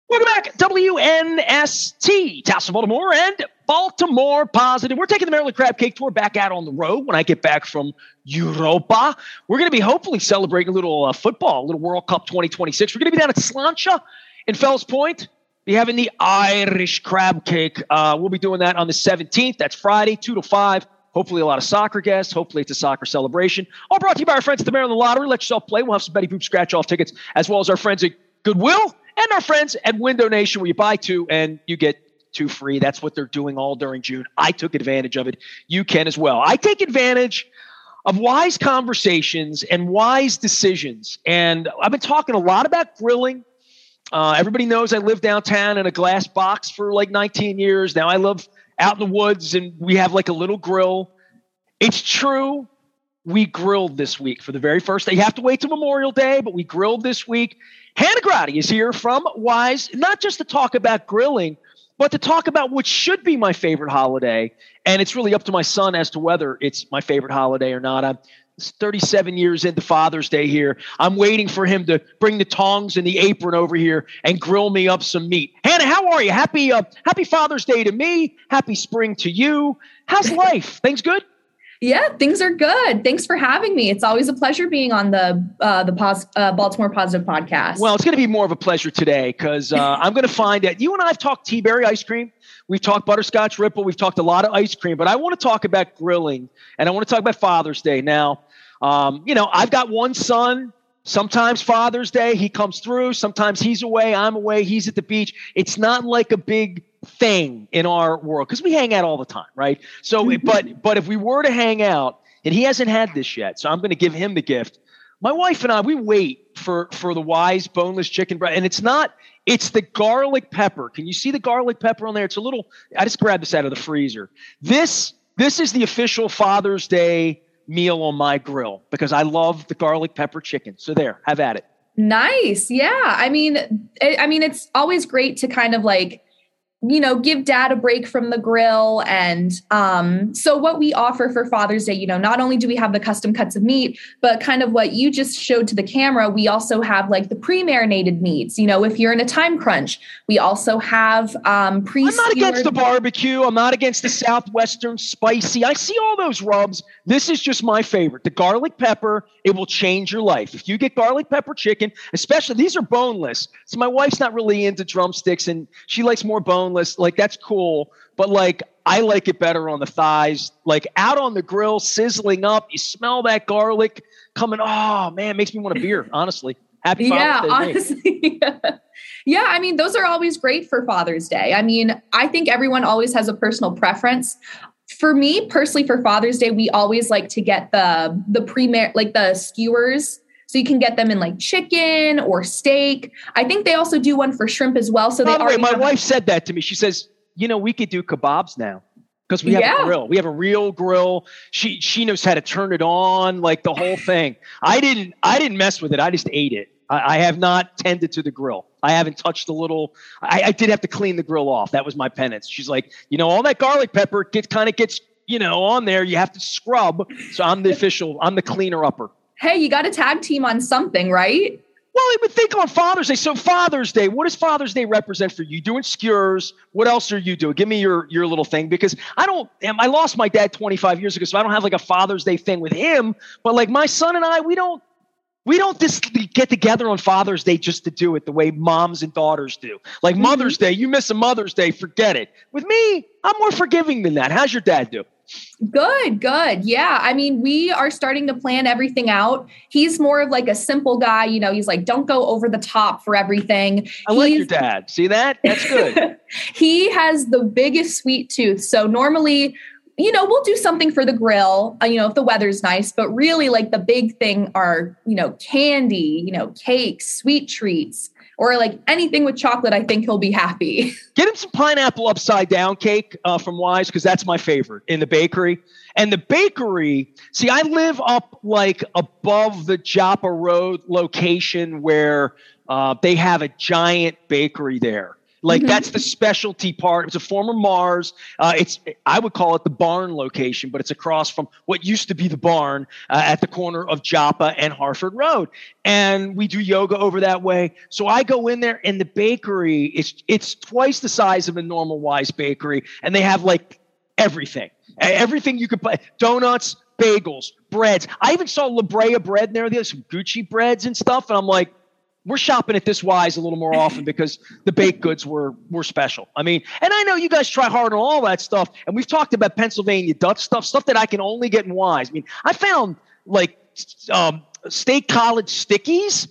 Welcome back, WNST, Tassel, Baltimore, and Baltimore Positive. We're taking the Maryland Crab Cake Tour back out on the road when I get back from Europa. We're going to be hopefully celebrating a little football, a little World Cup 2026. We're going to be down at Sláinte in Fells Point. Be having the Irish Crab Cake. We'll be doing that on the 17th. That's Friday, 2 to 5. Hopefully a lot of soccer guests. Hopefully it's a soccer celebration. All brought to you by our friends at the Maryland Lottery. Let yourself play. We'll have some Betty Boop scratch-off tickets, as well as our friends at Goodwill and our friends at Window Nation, where you buy two and you get two free. That's what they're doing all during June. I took advantage of it. You can as well. I take advantage of wise conversations and wise decisions. And I've been talking a lot about grilling. Everybody knows I lived downtown in a glass box for like 19 years. Now I live out in the woods and we have like a little grill. It's true. We grilled this week for the very first day. You have to wait till Memorial Day, but we grilled this week. Hannah Grady is here from Wise, not just to talk about grilling, but to talk about what should be my favorite holiday. And it's really up to my son as to whether it's my favorite holiday or not. I'm 37 years into Father's Day here. I'm waiting for him to bring the tongs and the apron over here and grill me up some meat. Hannah, how are you? Happy Father's Day to me. Happy spring to you. How's life? Things good? Yeah, things are good. Thanks for having me. It's always a pleasure being on the Baltimore Positive podcast. Well, it's going to be more of a pleasure today because I'm going to find out. You and I have talked Tea-Berry ice cream. We've talked butterscotch ripple. We've talked a lot of ice cream, but I want to talk about grilling and I want to talk about Father's Day. Now, I've got one son. Sometimes Father's Day, he comes through. Sometimes he's away. I'm away. He's at the beach. It's not like a big thing in our world because we hang out all the time, right? So, but if we were to hang out, and he hasn't had this yet, so I'm going to give him the gift. My wife and I, we wait for the Wise boneless chicken breast, and it's the garlic pepper. Can you see the garlic pepper on there? It's a little. I just grabbed this out of the freezer. This is the official Father's Day meal on my grill because I love the garlic pepper chicken. So there, have at it. Nice. Yeah. I mean, it's always great to kind of like, give dad a break from the grill. And so what we offer for Father's Day, not only do we have the custom cuts of meat, but kind of what you just showed to the camera, we also have like the pre-marinated meats. If you're in a time crunch, we also have I'm not against the barbecue. I'm not against the Southwestern spicy. I see all those rubs. This is just my favorite. The garlic pepper, it will change your life. If you get garlic pepper chicken, especially, these are boneless. So my wife's not really into drumsticks and she likes more boneless. Like, that's cool. But like, I like it better on the thighs, like out on the grill, sizzling up. You smell that garlic coming. Oh man, it makes me want a beer. Honestly. Happy Father's Day. Honestly. Yeah. I mean, those are always great for Father's Day. I mean, I think everyone always has a personal preference. For me personally, for Father's Day, we always like to get the the skewers. So you can get them in like chicken or steak. I think they also do one for shrimp as well. So by the way, my wife said that to me. She says, we could do kebabs now because we have a grill. We have a real grill. She knows how to turn it on, like the whole thing. I didn't mess with it. I just ate it. I have not tended to the grill. I haven't touched the little. I did have to clean the grill off. That was my penance. She's like, all that garlic pepper gets on there. You have to scrub. So I'm the cleaner upper. Hey, you got a tag team on something, right? Well, I would think on Father's Day. So Father's Day, what does Father's Day represent for you? Doing skewers. What else are you doing? Give me your little thing because I lost my dad 25 years ago, so I don't have like a Father's Day thing with him. But like my son and I, we don't just get together on Father's Day just to do it the way moms and daughters do. Like Mother's Day, you miss a Mother's Day, forget it. With me, I'm more forgiving than that. How's your dad do? Good. Yeah. I mean, we are starting to plan everything out. He's more of like a simple guy. He's like, don't go over the top for everything. I like your dad. See that? That's good. He has the biggest sweet tooth. So normally, we'll do something for the grill, if the weather's nice, but really like the big thing are, candy, cakes, sweet treats, or like anything with chocolate. I think he'll be happy. Get him some pineapple upside down cake from Wise because that's my favorite in the bakery. And the bakery, see, I live up like above the Joppa Road location where they have a giant bakery there. Like that's the specialty part. It's a former Mars. I would call it the barn location, but it's across from what used to be the barn at the corner of Joppa and Harford Road. And we do yoga over that way. So I go in there, and the bakery it's twice the size of a normal Wise bakery, and they have like everything you could buy: donuts, bagels, breads. I even saw La Brea bread in there. There's some Gucci breads and stuff, and I'm like, we're shopping at this Wise a little more often because the baked goods were special. I mean, and I know you guys try hard on all that stuff, and we've talked about Pennsylvania Dutch stuff that I can only get in Wise. I mean, I found like State College stickies.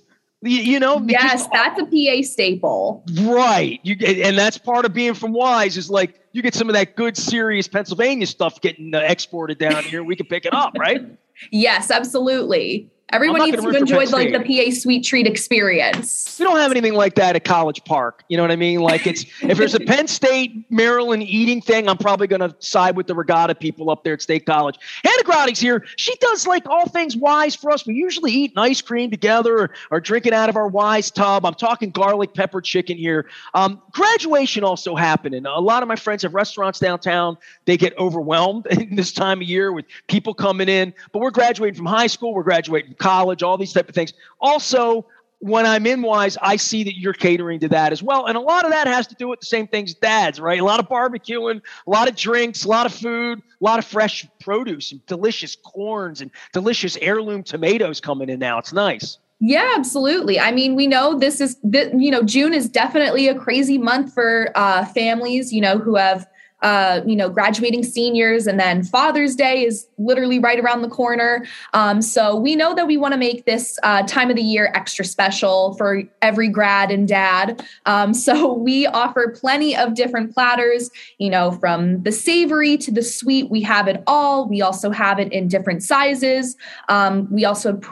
Yes, that's a PA staple. Right. And that's part of being from Wise is like you get some of that good, serious Pennsylvania stuff getting exported down here. We can pick it up, right? Yes, absolutely. Everyone needs to enjoy like the PA sweet treat experience. We don't have anything like that at College Park. You know what I mean? Like if there's a Penn State, Maryland eating thing, I'm probably going to side with the Regatta people up there at State College. Hannah Grottig's here. She does like all things Wise for us. We usually eat an ice cream together or drinking out of our Wise tub. I'm talking garlic pepper chicken here. Graduation also happening. A lot of my friends have restaurants downtown. They get overwhelmed in this time of year with people coming in. But we're graduating from high school. We're graduating from college, all these type of things. Also, when I'm in Wise, I see that you're catering to that as well. And a lot of that has to do with the same things Dad's, right? A lot of barbecuing, a lot of drinks, a lot of food, a lot of fresh produce and delicious corns and delicious heirloom tomatoes coming in now. It's nice. Yeah, absolutely. I mean, we know June is definitely a crazy month for families, who have graduating seniors, and then Father's Day is literally right around the corner. So we know that we want to make this time of the year extra special for every grad and dad. So we offer plenty of different platters, from the savory to the sweet. We have it all. We also have it in different sizes. We also have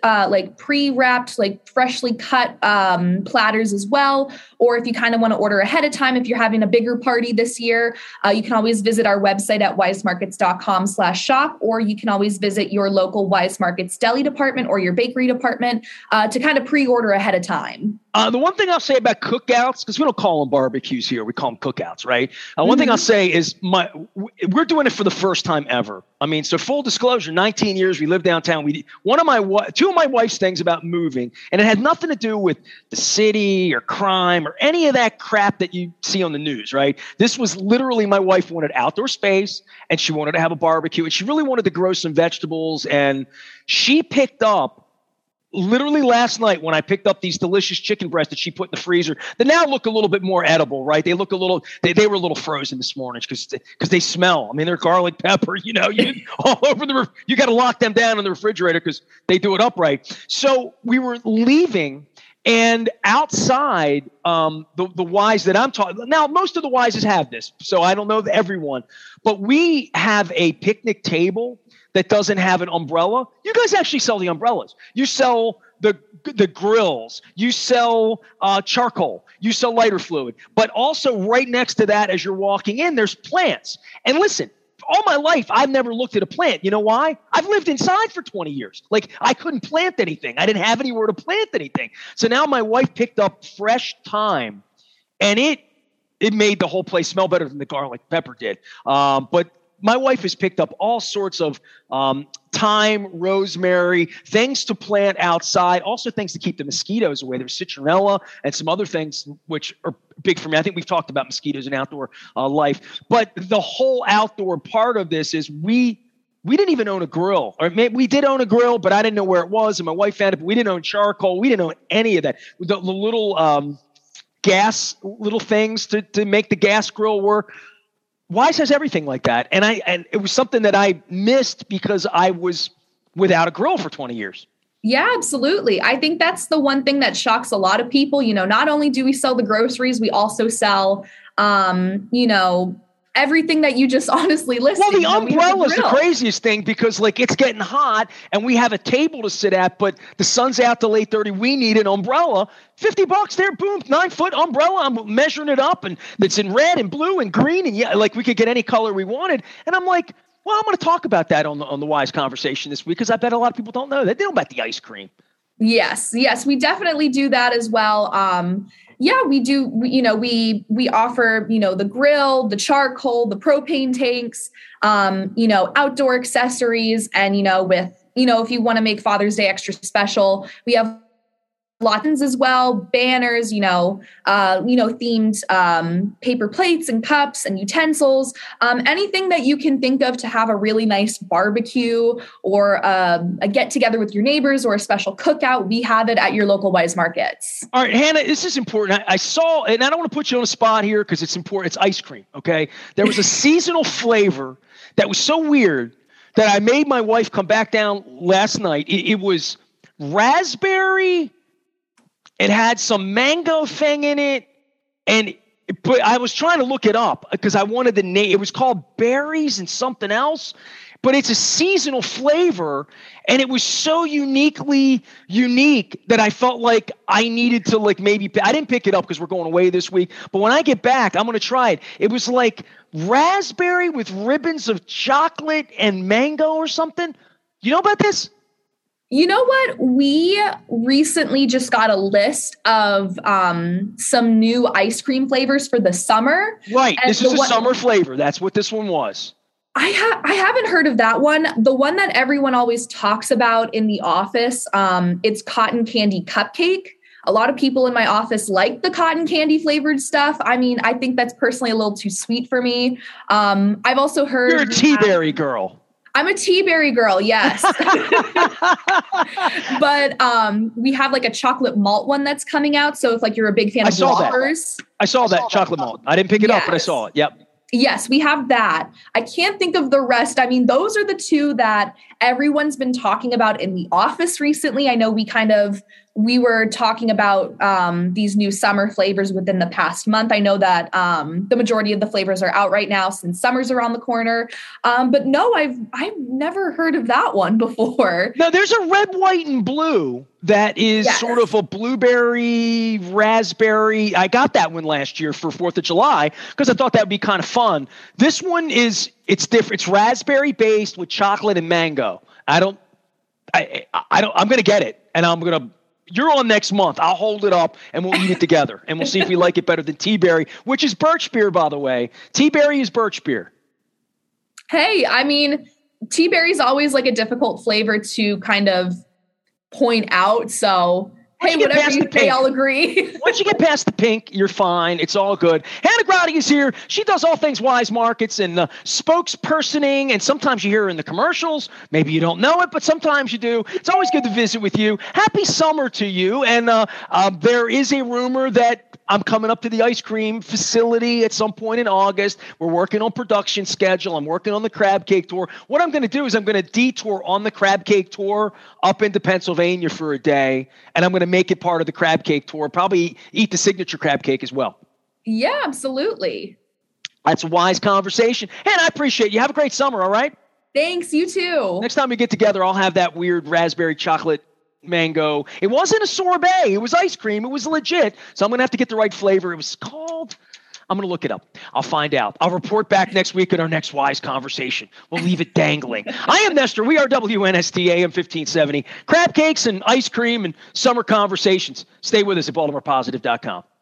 pre-wrapped, like freshly cut platters as well. Or if you kind of want to order ahead of time, if you're having a bigger party this year, you can always visit our website at wisemarkets.com/shop, or you can always visit your local Wise Markets deli department or your bakery department to kind of pre-order ahead of time. The one thing I'll say about cookouts, because we don't call them barbecues here, we call them cookouts, right? One thing I'll say is we're doing it for the first time ever. I mean, so full disclosure, 19 years, we live downtown. Two of my wife's things about moving, and it had nothing to do with the city or crime or any of that crap that you see on the news, right? This was literally my wife wanted outdoor space, and she wanted to have a barbecue, and she really wanted to grow some vegetables, and she picked up literally last night when I picked up these delicious chicken breasts that she put in the freezer that now look a little bit more edible, right? They look a little, they were a little frozen this morning because they smell. I mean, they're garlic pepper, all over you got to lock them down in the refrigerator because they do it upright. So we were leaving, and outside the Wise that I'm talking now, most of the Wises have this, so I don't know everyone, but we have a picnic table that doesn't have an umbrella. You guys actually sell the umbrellas. You sell the grills. You sell charcoal. You sell lighter fluid. But also right next to that, as you're walking in, there's plants. And listen, all my life, I've never looked at a plant. You know why? I've lived inside for 20 years. Like, I couldn't plant anything. I didn't have anywhere to plant anything. So now my wife picked up fresh thyme, and it made the whole place smell better than the garlic pepper did. But my wife has picked up all sorts of thyme, rosemary, things to plant outside, also things to keep the mosquitoes away. There's citronella and some other things which are big for me. I think we've talked about mosquitoes in outdoor life. But the whole outdoor part of this is we didn't even own a grill. Or maybe we did own a grill, but I didn't know where it was, and my wife found it. But we didn't own charcoal. We didn't own any of that. The little gas little things to make the gas grill work. Wise has everything like that. And it was something that I missed because I was without a grill for 20 years. Yeah, absolutely. I think that's the one thing that shocks a lot of people. Not only do we sell the groceries, we also sell, everything that you just honestly listed. Well, the umbrella is the craziest thing because it's getting hot and we have a table to sit at, but the sun's out till 8:30. We need an umbrella. $50 there, boom, 9-foot umbrella. I'm measuring it up, and it's in red and blue and green, and we could get any color we wanted. And I'm like, well, I'm going to talk about that on the Wise Conversation this week because I bet a lot of people don't know that. They know about the ice cream. Yes, we definitely do that as well. Yeah, we do. We offer, the grill, the charcoal, the propane tanks, outdoor accessories. And, if you want to make Father's Day extra special, we have lots as well, banners, themed paper plates and cups and utensils, anything that you can think of to have a really nice barbecue or a get together with your neighbors or a special cookout. We have it at your local Weis Markets. All right, Hannah, this is important. I saw, and I don't want to put you on the spot here because it's important. It's ice cream, okay? There was a seasonal flavor that was so weird that I made my wife come back down last night. It was raspberry. It had some mango thing in it, but I was trying to look it up because I wanted the name. It was called berries and something else, but it's a seasonal flavor, and it was so uniquely unique that I felt like I needed to maybe – I didn't pick it up because we're going away this week, but when I get back, I'm going to try it. It was like raspberry with ribbons of chocolate and mango or something. You know about this? You know what? We recently just got a list of some new ice cream flavors for the summer. Right. This is a summer flavor. That's what this one was. I haven't heard of that one. The one that everyone always talks about in the office, it's cotton candy cupcake. A lot of people in my office like the cotton candy flavored stuff. I mean, I think that's personally a little too sweet for me. I've also heard— You're a tea-berry girl. I'm a tea-berry girl, yes. But we have a chocolate malt one that's coming out. So if you're a big fan of Whoppers. I saw that chocolate malt. I didn't pick it up, but I saw it. Yep. Yes, we have that. I can't think of the rest. I mean, those are the two that everyone's been talking about in the office recently. I know we were talking about these new summer flavors within the past month. I know that the majority of the flavors are out right now since summer's around the corner. But no, I've never heard of that one before. No, there's a red, white, and blue that is sort of a blueberry, raspberry. I got that one last year for 4th of July because I thought that would be kind of fun. This one it's different. It's raspberry based with chocolate and mango. I'm going to get it, and you're on next month. I'll hold it up and we'll eat it together and we'll see if we like it better than tea-berry, which is birch beer, by the way. Tea-berry is birch beer. Hey, I mean, tea-berry is always a difficult flavor to kind of point out. So, hey, whatever you say, I'll agree. Once you get past the pink, you're fine. It's all good. Hannah Grotty is here. She does all things Weis Markets and spokespersoning, and sometimes you hear her in the commercials. Maybe you don't know it, but sometimes you do. It's always good to visit with you. Happy summer to you. And there is a rumor that I'm coming up to the ice cream facility at some point in August. We're working on production schedule. I'm working on the crab cake tour. What I'm going to do is I'm going to detour on the crab cake tour up into Pennsylvania for a day, and I'm going to make it part of the crab cake tour. Probably eat the signature crab cake as well. Yeah, absolutely. That's a wise conversation. And I appreciate you. Have a great summer, all right? Thanks, you too. Next time we get together, I'll have that weird raspberry chocolate mango. It wasn't a sorbet. It was ice cream. It was legit. So I'm going to have to get the right flavor. It was called— I'm going to look it up. I'll find out. I'll report back next week in our next Weis conversation. We'll leave it dangling. I am Nestor. We are WNST AM 1570. Crab cakes and ice cream and summer conversations. Stay with us at BaltimorePositive.com.